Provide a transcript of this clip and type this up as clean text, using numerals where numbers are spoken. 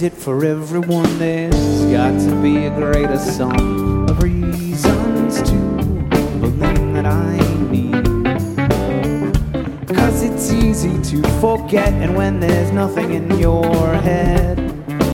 is it for everyone? There's got to be a greater sum of reasons to believe that I need. 'Cause it's easy to forget, and when there's nothing in your head,